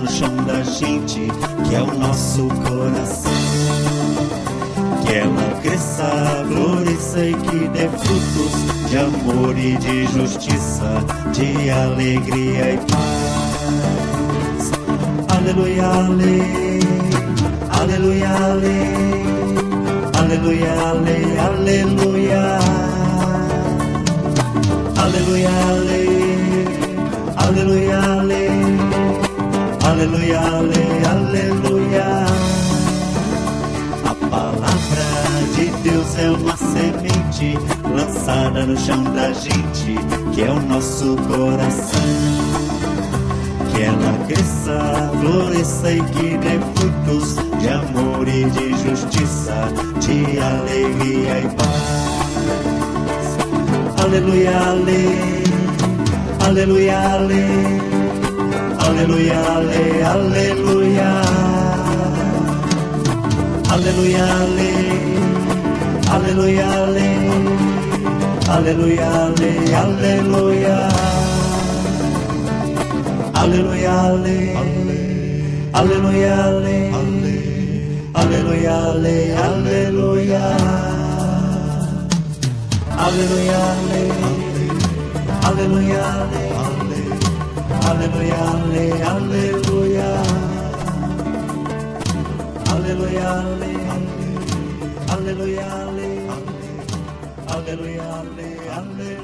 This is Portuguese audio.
no chão da gente, que é o nosso coração. Que ela cresça, floresça e que dê frutos de amor e de justiça, de alegria e paz. Aleluia, ale, aleluia, ale, aleluia, ale, aleluia. Aleluia, ale, aleluia, ale, aleluia, ale, aleluia. A palavra de Deus é uma semente lançada no chão da gente, que é o nosso coração. Que ela cresça, floresça e que dê frutos de amor e de justiça, de alegria e paz. Aleluia, ale, aleluia, ale, aleluia, ale, aleluia. Aleluia, ale, aleluia, ale, aleluia, ale, aleluia. Aleluia, ale, aleluia, ale, aleluia, ale, aleluia. Aleluia, ale, aleluia, ale, aleluia, ale, aleluia. Aleluia, ale, aleluia, ale, aleluia, ale, aleluia.